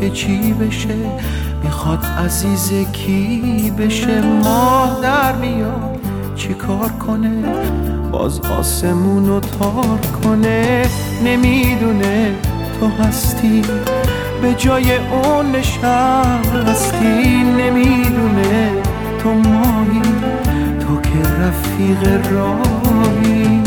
که چی بشه، میخواد عزیز کی بشه. ماه در میاد چی کار کنه، باز آسمونو تار کنه. نمیدونه تو هستی به جای اون نشستی، نمیدونه تو ماهی، تو که رفیق راهی.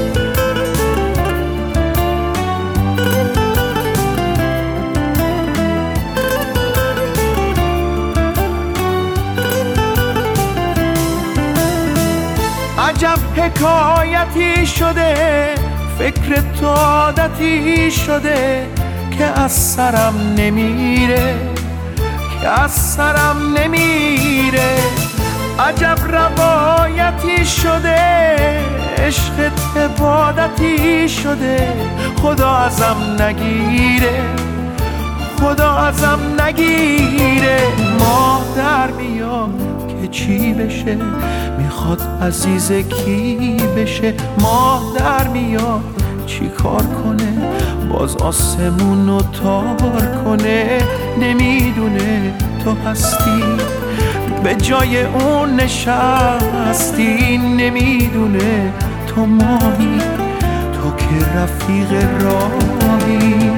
عجب حکایتی شده، فکر تو عادتی شده که از سرم نمیره، که از سرم نمیره. عجب روایتی شده، عشقت عبادتی شده. خدا ازم نگیره، خدا ازم نگیره. ماه در میاد که چی بشه، میخواد عزیز کی بشه. ماه در میاد چی کار کنه، باز آسمونو تار کنه. نمیدونه تو هستی به جای اون نشستی، نمیدونه تو ماهی، تو که رفیق راهی.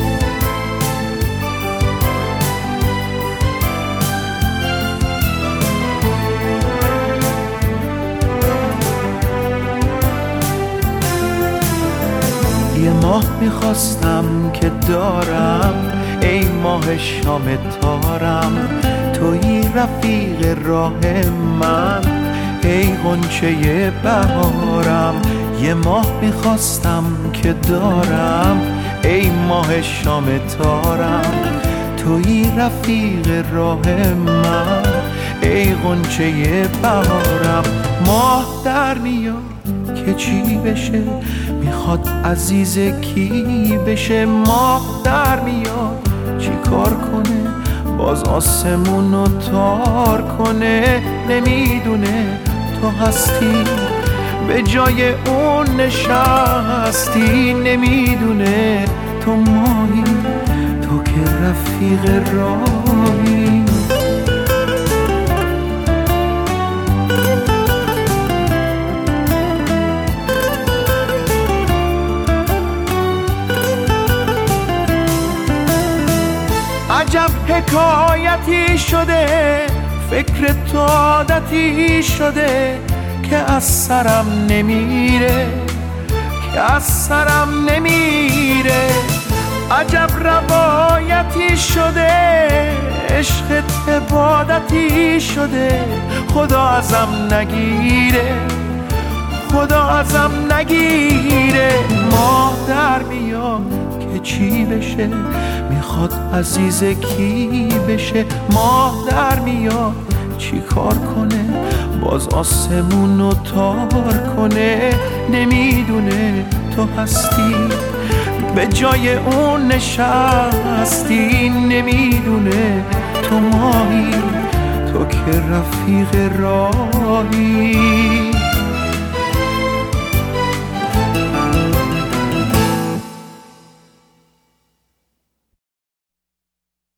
یه ماه میخواستم که دارم، ای ماه شام تارم. توی رفیق راه من، ای غنچه بهارم. یه ماه میخواستم که دارم، ای ماه شام تارم. توی رفیق راه من، ای غنچه بهارم. ماه در میاد که چی بشه، میخواد عزیز کی بشه. ماه در میاد چی کار کنه، باز آسمونو تار کنه. نمیدونه تو هستی به جای اون نشستی، نمیدونه تو ماهی، تو که رفیق راهی. عجب حکایتی شده، فکر تو عادتی شده که از سرم نمیره، که از سرم نمیره. عجب روایتی شده، عشقت عبادتی شده. خدا ازم نگیره، خدا ازم نگیره. ماه در میاد که چی بشه، میخواد عزیز کی بشه. ماه در میاد چی کار کنه، باز آسمونو تار کنه. نمیدونه تو هستی به جای اون نشستی، نمیدونه تو ماهی، تو که رفیق راهی.